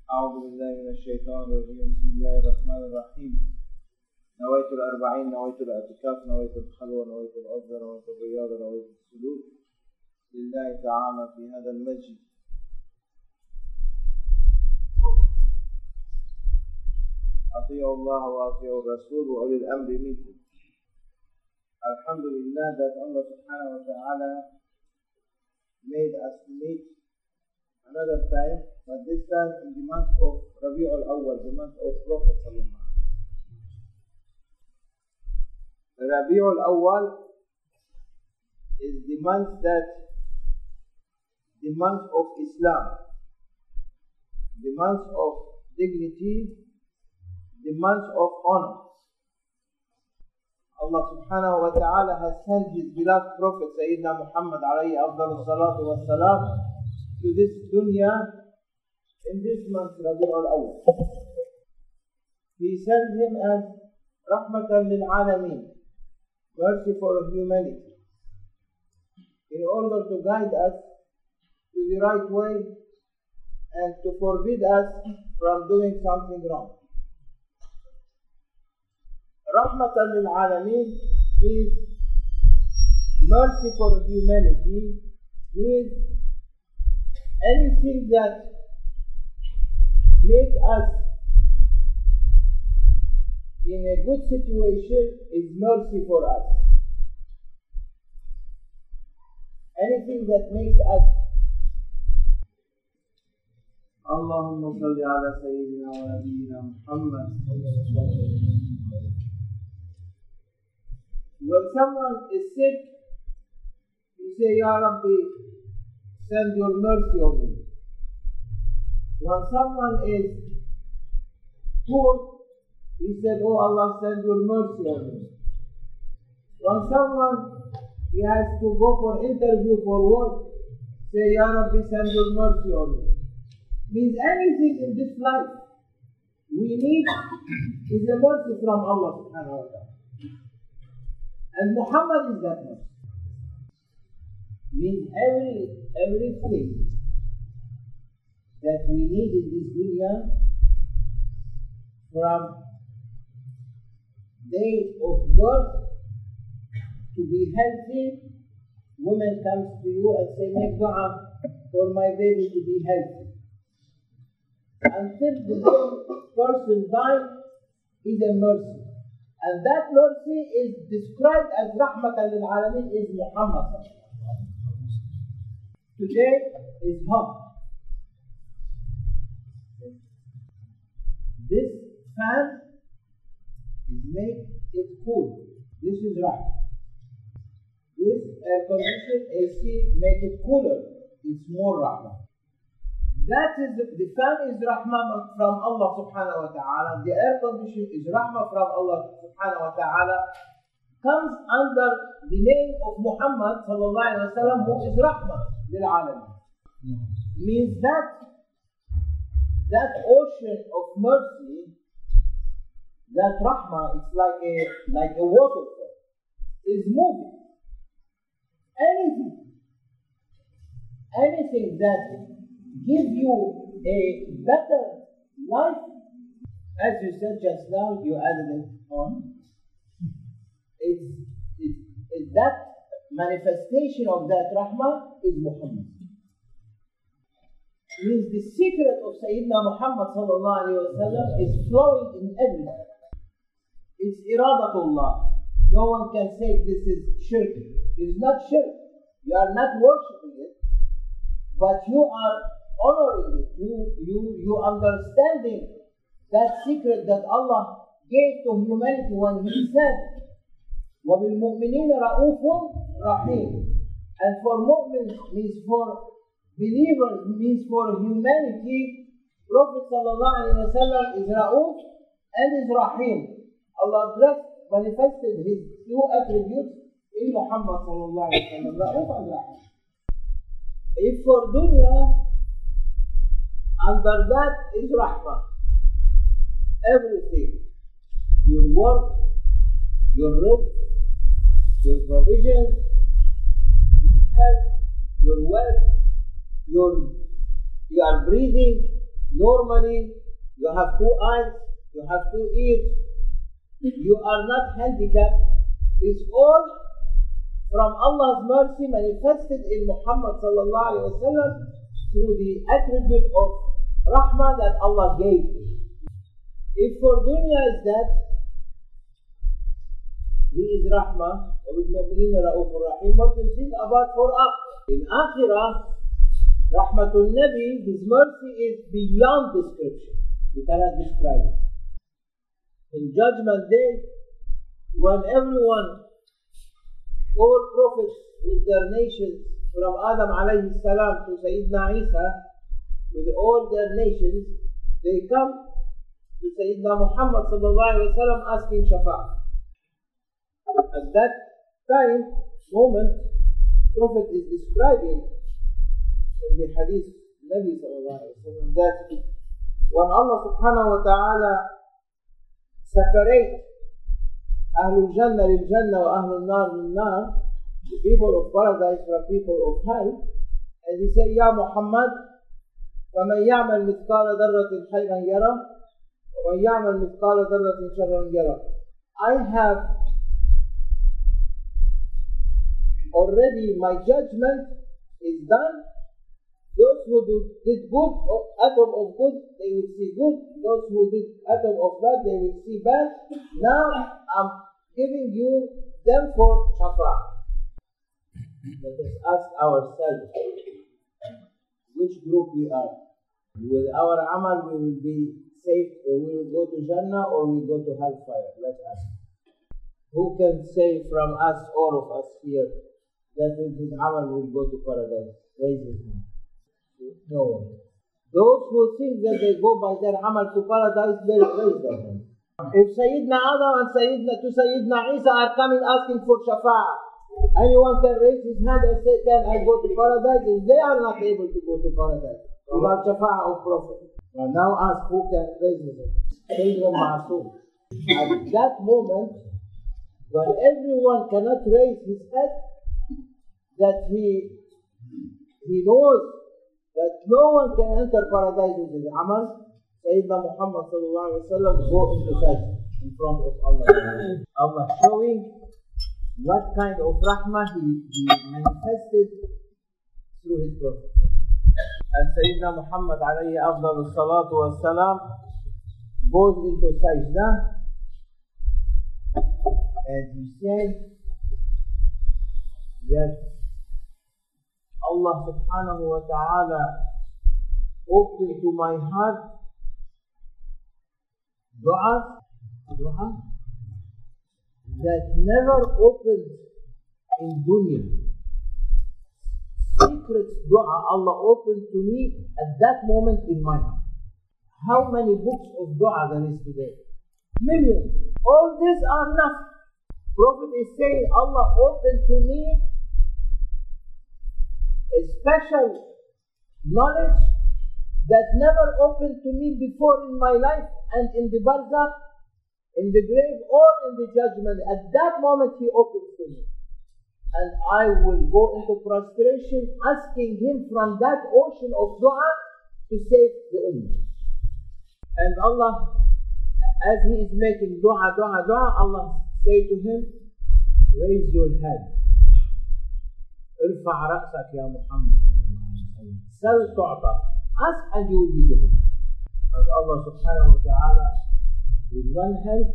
أعوذ بالله من الشيطان الرجيم. بسم الله الرحمن الرحيم. نويت الأربعين، نويت الاعتكاف، نويت الخلوة، نويت العزلة، نويت الرياضة، نويت السلوك لله تعالى في هذا المسجد. أطيعوا الله وأطيعوا الرسول وأولي الأمر منكم. Alhamdulillah that Allah subhanahu wa ta'ala made us meet another time, but this time in the month of Rabi'ul Awwal, the month of Prophet sallallahu alaihi wasallam. Rabi'ul Awwal is the month of Islam, the month of dignity, the month of honor. Allah subhanahu wa ta'ala has sent His beloved Prophet Sayyidina Muhammad alayhi afdal salatu wa salam to this dunya in this month Rabi'ul Awwal. He sent him as rahmatan lil alameen, mercy for humanity, in order to guide us to the right way and to forbid us from doing something wrong. Rahmatan lil alameen means mercy for humanity, means anything that makes us in a good situation is mercy for us. Anything that makes us Allahumma salli ala Sayyidina wa Nabiyyina Muhammad. When someone is sick, you say, Ya Rabbi, send your mercy on me. When someone is poor, he said, Oh Allah, send your mercy on me. When someone he has to go for interview for work, say, Ya Rabbi, send your mercy on me. Means anything in this life we need is a mercy from Allah subhanahu wa ta'ala. And Muhammad is that mercy. Means everything that we need in this dunya, from day of birth to be healthy, woman comes to you and say, make dua for my baby to be healthy. Until the person dies is a mercy. And that mercy is described as Rahmatan lil Alameen is Muhammad. Today is hot. This fan is make it cool. This is right. This air conditioner AC make it cooler. It's more Rahmah. That is the fan is Rahmah from Allah subhanahu wa ta'ala. The air conditioner is Rahmah from Allah subhanahu wa ta'ala. Comes under the name of Muhammad sallallahu alayhi wa sallam, who is Rahmah lil Alameen. Means that ocean of mercy, that Rahmah, it's like a waterfall, is moving. Anything that give you a better life, as you said just now, you added it on. It's that manifestation of that rahmah is Muhammad. Means the secret of Sayyidina Muhammad sallallahu alaihi wasallam is flowing in everything. It's iradatullah. No one can say this is shirk. It's not shirk. You are not worshipping it, but you are honoring it. You understanding that secret that Allah gave to humanity when He said, وَبِالْمُؤْمِنِينَ رَؤُوفٌ رَحِيمٌ. And for mu'mins means for believers, means for humanity. Prophet sallallahu alaihi wasallam is Ra'uf and is Rahim. Allah manifested His two attributes in Muhammad sallallahu alaihi wasallam, Ra'uf and Rahim. If for dunya, under that is Rahmah. Everything, your work, your rizq, your provisions, your health, your wealth, you are breathing, Normally, you have 2 eyes, you have 2 ears, you are not handicapped. It's all from Allah's mercy manifested in Muhammad sallallahu alaihi wasallam through the attribute of rahmah that Allah gave. If for dunya is that He is rahmah, وَبِالْمُؤْمِنِينَ رَءُوفٌ رَحِيمٌ, what you think about for us? In Akhirah, Rahmatul Nabi, His mercy is beyond description. You cannot describe it. In Judgment Day, when everyone, all prophets with their nations, from Adam alayhi salam to Sayyidina Isa, with all their nations, they come to Sayyidina Muhammad sallallahu alayhi wa sallam asking shafa'ah. At that moment, Prophet is describing in the hadith Nabi sallallahu alayhi wa sallam that when Allah subhanahu wa ta'ala separate Ahlul Jannah lil Jannah wa Ahlul Nar lil Nar, the people of paradise from people of hell, and He say, Ya Muhammad, فَمَنْ يَعْمَلْ مِثْقَالَ ذَرَّةٍ خَيْرًا يَرَهُ وَمَنْ يَعْمَلْ مِثْقَالَ ذَرَّةٍ شَرًّا يَرَهُ. I have already, my judgment is done. Those who did good, atom of good, they will see good. Those who did atom of bad, they will see bad. Now I'm giving you them for shafa'ah. Let us ask ourselves which group we are. With our amal we will be saved, or we will go to Jannah, or we will go to hellfire. Let's ask. Who can say from us, all of us here, that with his amal will go to paradise? Raise his hand. No one. Those who think that they go by their amal to paradise, they raise their hand. If Sayyidina Adam and Sayyidina Isa are coming asking for shafa'ah, anyone can raise his hand and say, can I go to paradise? If they are not able to go to paradise without shafa'ah of Prophet. Well, now ask who can raise his hand. Sayyidina Ma'asum. At that moment, when everyone cannot raise his head, that he knows that no one can enter paradise with his amal, Sayyidina Muhammad sallallahu alaihi wasallam go into sight in front of Allah. Allah showing what kind of rahmah he manifested through his Prophet. And Sayyidina Muhammad alayhi afdal salatu wa salam goes into sajda and he said that Allah subhanahu wa ta'ala opened to my heart dua that never opened in dunya. Secret dua Allah opened to me at that moment in my heart. How many books of dua there is today? Millions. All these are nothing. Prophet is saying Allah opened to me a special knowledge that never opened to me before in my life, and in the barzakh, in the grave, or in the judgment. At that moment he opens to me, and I will go into prostration asking him from that ocean of dua to save the ummah. And Allah, as he is making dua, Allah say to him, raise your head. ارفع رأسك يا محمد سل تعطى. Ask and you will be given. And Allah subhanahu wa ta'ala, with one hand,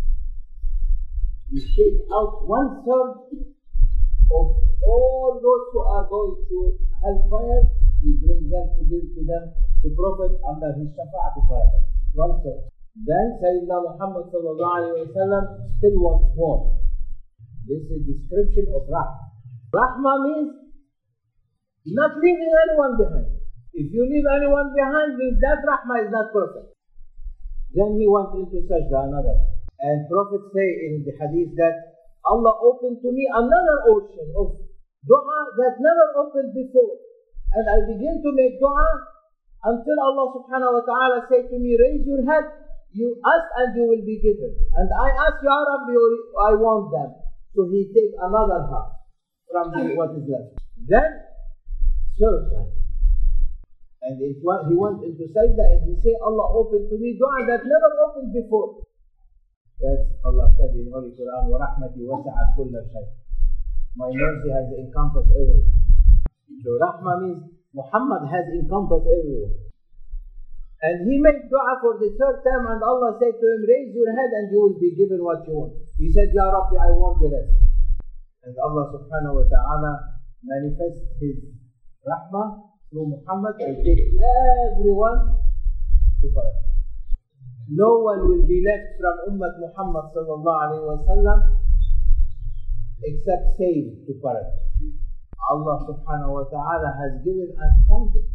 He takes out 1/3 of all those who are going to hellfire. He brings them to give to them the Prophet under his shafa'ah to paradise. 1/3. Then Sayyidina Muhammad sallallahu alayhi wa sallam still wants more. This is description of rahmah. Rahmah means not leaving anyone behind. If you leave anyone behind, means that rahmah is not perfect. Then he went into sajda, another. And Prophet say in the hadith that Allah opened to me another ocean of dua that never opened before. And I begin to make dua until Allah subhanahu wa ta'ala say to me, raise your head, you ask and you will be given. And I ask, Ya Rabbi, I want them. So he take another half from what is left. Then, third time. And he went into sajda and he said, Allah opened to me dua that never opened before. That's Allah said in Holy Quran, وَرَحْمَتِي وَسَعَتْ كُلَّ شَيْءٍ. My mercy has encompassed everything. So Rahmah means Muhammad has encompassed everyone. And he made dua for the third time and Allah said to him, raise your head and you will be given what you want. He said, Ya Rabbi, I want the rest. And Allah subhanahu wa ta'ala manifests his Rahmah through Muhammad and take everyone to paradise. No one will be left from Ummah Muhammad sallallahu alayhi wa sallam except saved to paradise. Allah subhanahu wa ta'ala has given us something,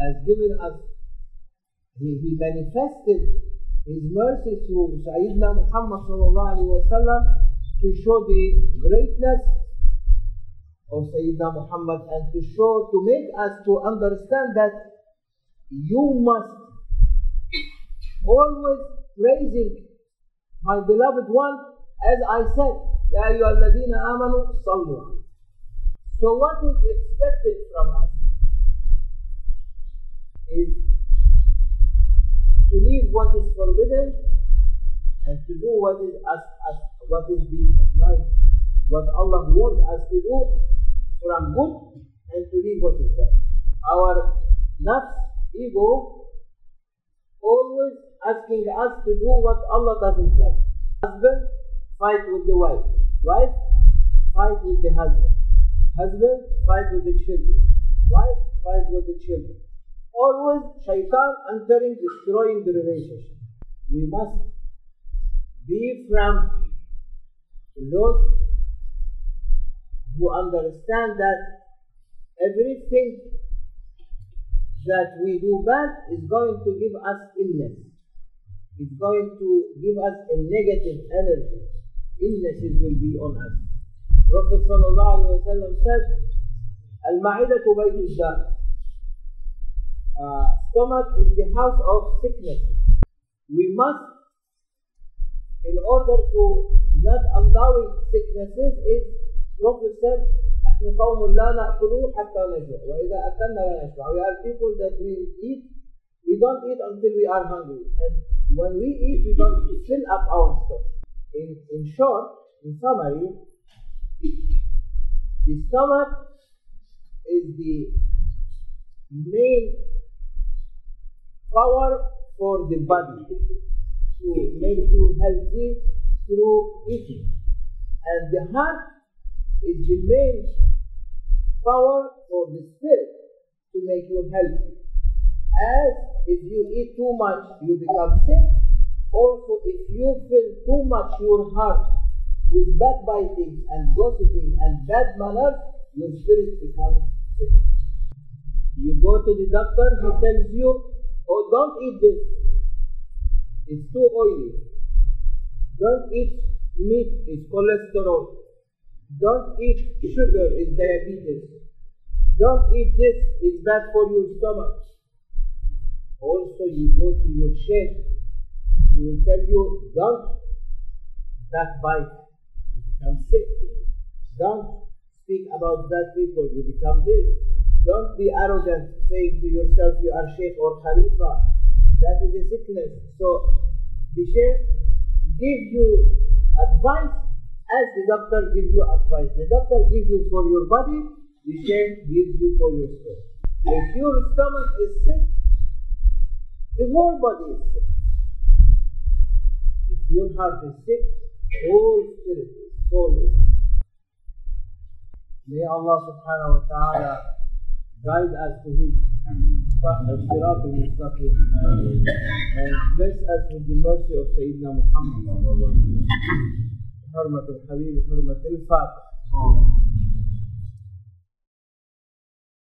He manifested His mercy through Sayyidina Muhammad sallallahu alayhi wa sallam to show the greatness of Sayyidina Muhammad and to make us to understand that you must always praising my beloved one, as I said, Ya ayyuhalladhina amanu sallu. So what is expected from us is to leave what is forbidden and to do what is the life, what Allah wants us to do from good and to leave what is bad. Our nafs, ego, always asking us to do what Allah doesn't like. Husband, fight with the wife. Wife, fight with the husband. Husband, fight with the children. Wife, fight with the children. Always shaitan entering, destroying the relationship. We must be from those who understand that everything that we do bad is going to give us illness. It's going to give us a negative energy. Illnesses will be on us. Prophet sallallahu alaihi wasallam said, "Al-ma'idatu baytu ad-dar." Stomach is the house of sickness. We must, in order to not allowing sicknesses, Prophet said, نحن قوم لا نأكل حتى نجوع وإذا أكلنا لا نشبع. We are people that we don't eat until we are hungry, and when we eat, we don't fill up our stomach. In short, in summary, the stomach is the main power for the body to make you healthy through eating, and the heart is the main power for the spirit to make you healthy. As if you eat too much, you become sick. Also, if you fill too much your heart with backbiting and gossiping and bad manners, your spirit becomes sick. You go to the doctor, he tells you, oh, don't eat this, it's too oily. Don't eat meat, it's cholesterol. Don't eat sugar, it's diabetes. Don't eat this, it's bad for your stomach. Also, you go to your sheikh, he will tell you, don't backbite, you become sick. Don't speak about bad people, you become this. Don't be arrogant, saying to yourself you are sheikh or khalifa. That is a sickness. So, the sheikh gives you advice as the doctor gives you advice. The doctor gives you for your body, the sheikh gives you for your soul. If your stomach is sick, the whole body is sick. If your heart is sick, whole spirit, soul is sick. May Allah subhanahu wa ta'ala guide us to His Sirat al-Mustaqim and bless us with the mercy of Sayyidina Muhammad. حرمة الحبيب حرمة الفاتح.